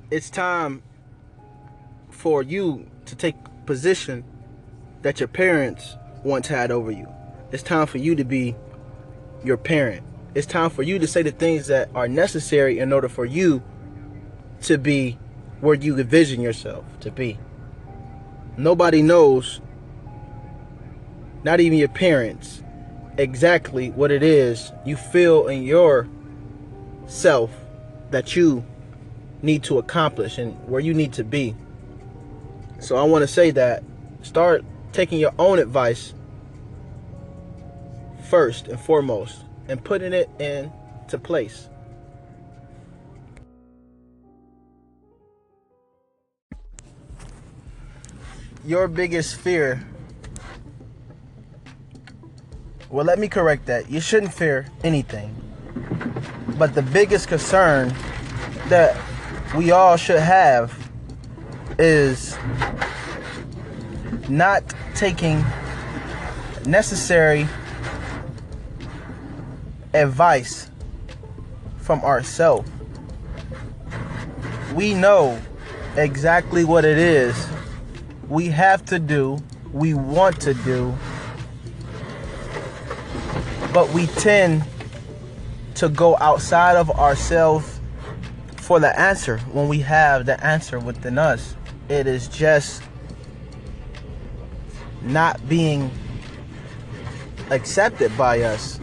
It's time for you to take position that your parents once had over you. It's time for you to be your parent. It's time for you to say the things that are necessary in order for you to be where you envision yourself to be. Nobody knows, not even your parents, exactly what it is you feel in yourself that you need to accomplish and where you need to be. So I want to say that start taking your own advice first and foremost and putting it into place. Your biggest fear, well, let me correct that. You shouldn't fear anything. But the biggest concern that we all should have is not taking necessary advice from ourselves. We know exactly what it is we have to do, we want to do, but we tend to go outside of ourselves for the answer when we have the answer within us. It is just not being accepted by us.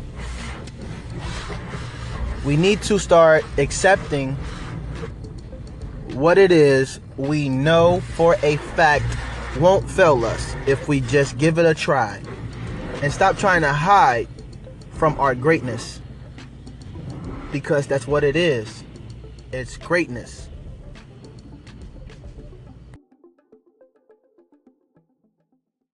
We need to start accepting what it is we know for a fact won't fail us if we just give it a try. And stop trying to hide from our greatness. Because that's what it is. It's greatness.